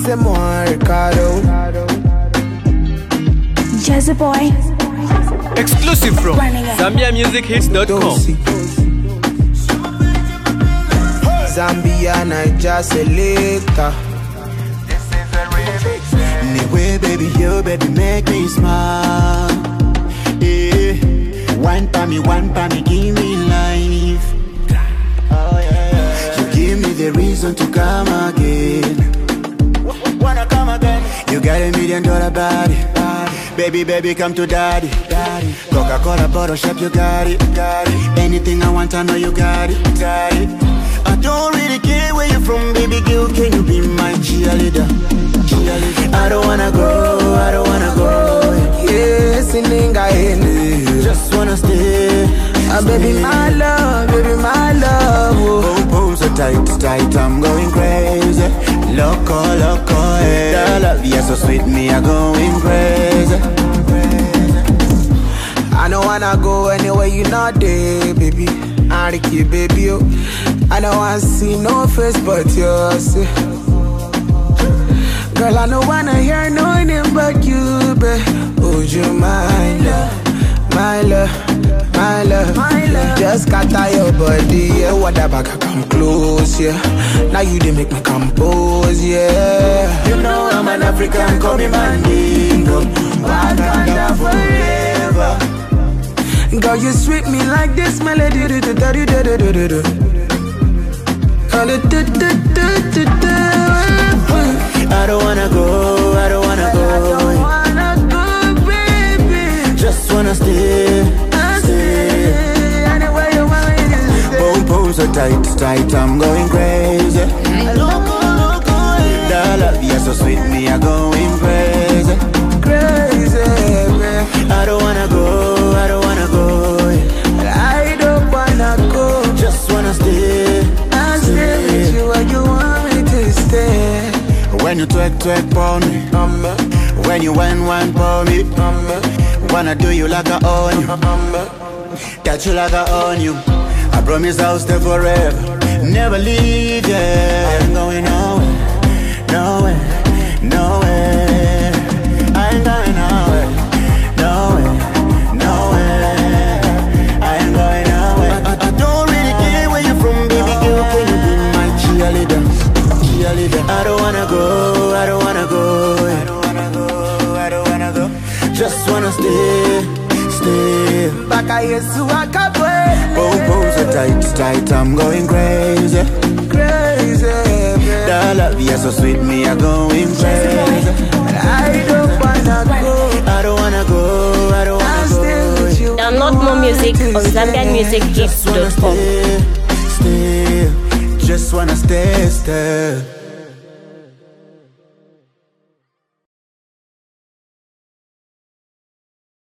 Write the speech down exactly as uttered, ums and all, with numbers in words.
c'est moi Ricardo. Jazzy Boy. Exclusive from Zambia Music Hits dot com. Zambia Naija selector. Anyway, baby, you baby make me smile. Yeah, one for me, one for me, give me life. Oh yeah, yeah. You give me the reason to come again. Wanna come again? You got a million dollar body. Baby, baby, come to daddy. daddy. Coca-Cola bottle shop, you got it. got it. Anything I want, I know you got it. got it. I don't really care where you're from, baby girl. Can you be my cheerleader? cheerleader. I don't wanna go, I don't wanna go. Yes, in Inga, just wanna stay. Ah, baby, my love, baby, my love. Oh. Boom, boom, so tight, tight, I'm going crazy. Loco, loco, eh. The love, yeah, so sweet, me, I'm going crazy. I don't wanna go anywhere you not there, baby. I keep baby, oh. I don't wanna see no face but yours. Girl, I don't wanna hear no name but you, babe. Would you my love, my love, my love, my love? Just scatter your body, yeah. What about I come close, yeah? Now you they make me compose, yeah. You know I'm an African coming mandingo. Wakanda forever. Girl, you sweet me like this melody. I don't wanna go, I don't wanna go. I don't wanna go, baby. Just wanna stay, stay. Anywhere you want me to stay. Boom, boom, so tight, tight, I'm going crazy. Loco, loco, the love, yeah, so sweet, me, I'm going crazy. Crazy, baby. I don't wanna go, I don't wanna go. I don't wanna go. Just wanna stay, I'll stay with you where you want me to stay. When you twerk, twerk for me, um, when you wine, wine for me, um, wanna do you like I own you, um, touch you like I own you. I promise I'll stay forever, never leave, yeah. I ain't going nowhere, nowhere, nowhere. I ain't going nowhere, nowhere, nowhere. I ain't going nowhere. I, I don't really care where you're from, baby girl. Can you be my cheerleader? cheerleader? I don't wanna go, I don't wanna go. I don't wanna go, I don't wanna go. Just wanna stay, stay. Baka Yesu akabwe. Boom, boom, so tight, tight, I'm going crazy. Crazy, baby. The love, yeah, so sweet, me, I'm going crazy. I don't wanna go. I don't wanna go, I don't wanna go. Download more music on Zambia Music Hits dot com. Stay, stay, just wanna stay, stay.